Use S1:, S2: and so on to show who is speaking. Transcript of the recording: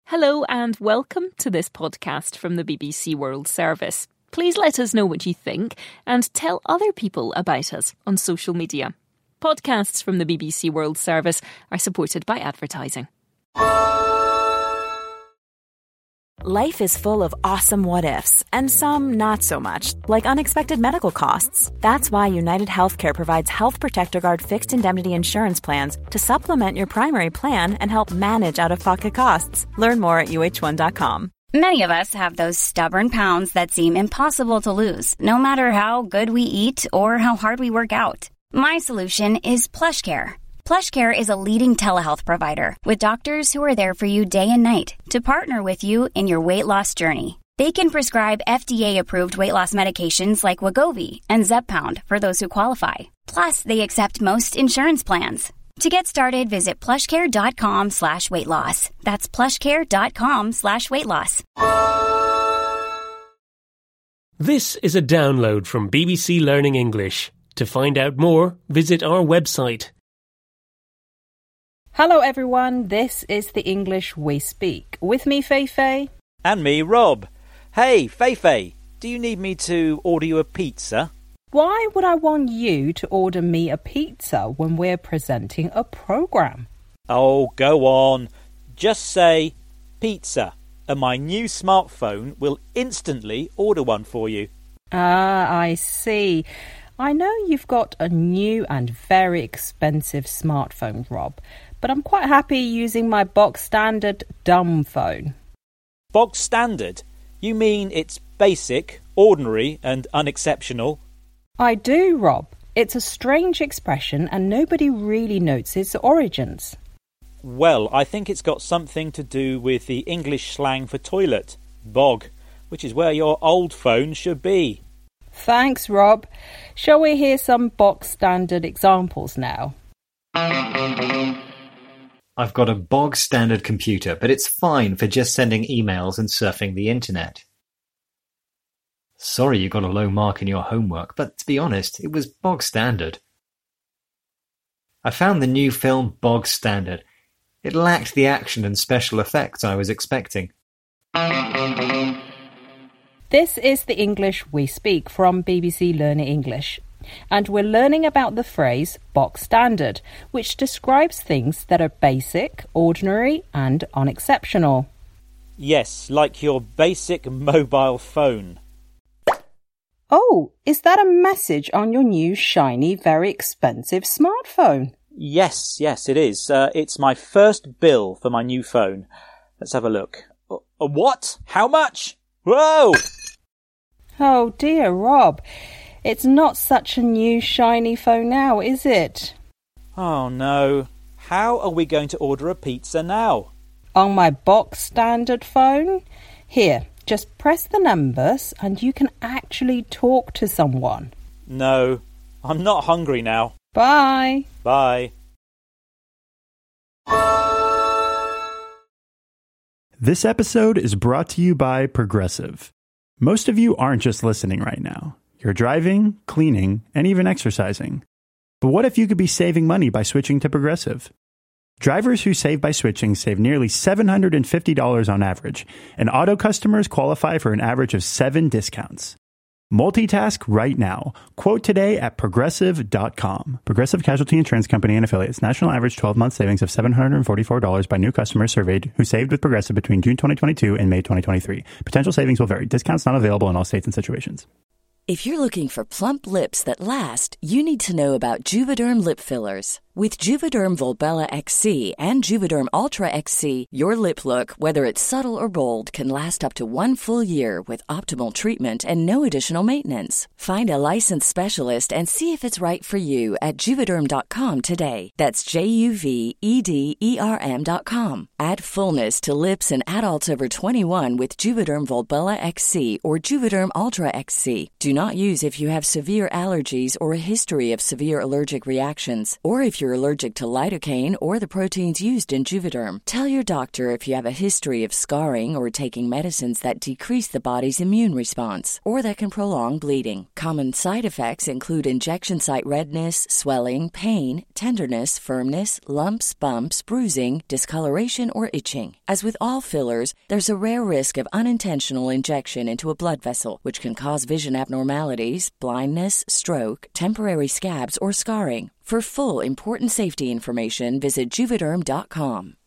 S1: Hello and welcome to this podcast from the BBC World Service. Please let us know what you think and tell other people about us on social media. Podcasts from the BBC World Service are supported by advertising.
S2: Life is full of awesome what-ifs, and some not so much, like unexpected medical costs. That's why United Healthcare provides Health Protector Guard fixed indemnity insurance plans to supplement your primary plan and help manage out-of-pocket costs. Learn more at uh1.com.
S3: Many of us have those stubborn pounds that seem impossible to lose, no matter how good we eat or how hard we work out. My solution is PlushCare. PlushCare is a leading telehealth provider with doctors who are there for you day and night to partner with you in your weight loss journey. They can prescribe FDA-approved weight loss medications like Wegovy and Zepbound for those who qualify. Plus, they accept most insurance plans. To get started, visit plushcare.com/weightloss. That's plushcare.com/weightloss.
S4: This is a download from BBC Learning English. To find out more, visit our website.
S5: Hello everyone, this is the English we speak. With me, Feifei.
S6: And me, Rob. Hey, Feifei, do you need me to order you a pizza?
S5: Why would I want you to order me a pizza when we're presenting a programme?
S6: Oh, go on. Just say pizza, and my new smartphone will instantly order one for you.
S5: Ah, I see. I know you've got a new and very expensive smartphone, Rob, but I'm quite happy using my box standard dumb phone.
S6: Box standard? You mean it's basic, ordinary and unexceptional?
S5: I do, Rob. It's a strange expression and nobody really notes its origins.
S6: Well, I think it's got something to do with the English slang for toilet, bog, which is where your old phone should be.
S5: Thanks, Rob. Shall we hear some box standard examples now?
S7: I've got a bog standard computer, but it's fine for just sending emails and surfing the internet. Sorry you got a low mark in your homework, but to be honest, it was bog standard. I found the new film bog standard. It lacked the action and special effects I was expecting.
S5: This is the English we speak from BBC Learning English. And we're learning about the phrase box standard, which describes things that are basic, ordinary and unexceptional.
S6: Yes, like your basic mobile phone.
S5: Oh, is that a message on your new shiny, very expensive smartphone?
S6: Yes, it is. It's my first bill for my new phone. Let's have a look. What? How much? Whoa!
S5: Oh dear, Rob. It's not such a new shiny phone now, is it?
S6: Oh no. How are we going to order a pizza now?
S5: On my box standard phone? Here, just press the numbers and you can actually talk to someone.
S6: No, I'm not hungry now.
S5: Bye.
S6: Bye.
S8: This episode is brought to you by Progressive. Most of you aren't just listening right now. You're driving, cleaning, and even exercising. But what if you could be saving money by switching to Progressive? Drivers who save by switching save nearly $750 on average, and auto customers qualify for an average of 7 discounts. Multitask right now. Quote today at Progressive.com. Progressive Casualty Insurance Company and Affiliates. National average 12-month savings of $744 by new customers surveyed who saved with Progressive between June 2022 and May 2023. Potential savings will vary. Discounts not available in all states and situations.
S9: If you're looking for plump lips that last, you need to know about Juvederm lip fillers. With Juvederm Volbella XC and Juvederm Ultra XC, your lip look, whether it's subtle or bold, can last up to 1 full year with optimal treatment and no additional maintenance. Find a licensed specialist and see if it's right for you at Juvederm.com today. That's JUVEDERM.com. Add fullness to lips in adults over 21 with Juvederm Volbella XC or Juvederm Ultra XC. Do not use if you have severe allergies or a history of severe allergic reactions, or if you're you're allergic to lidocaine or the proteins used in Juvederm. Tell your doctor if you have a history of scarring or taking medicines that decrease the body's immune response or that can prolong bleeding. Common side effects include injection site redness, swelling, pain, tenderness, firmness, lumps, bumps, bruising, discoloration, or itching. As with all fillers, there's a rare risk of unintentional injection into a blood vessel, which can cause vision abnormalities, blindness, stroke, temporary scabs, or scarring. For full, important safety information, visit Juvederm.com.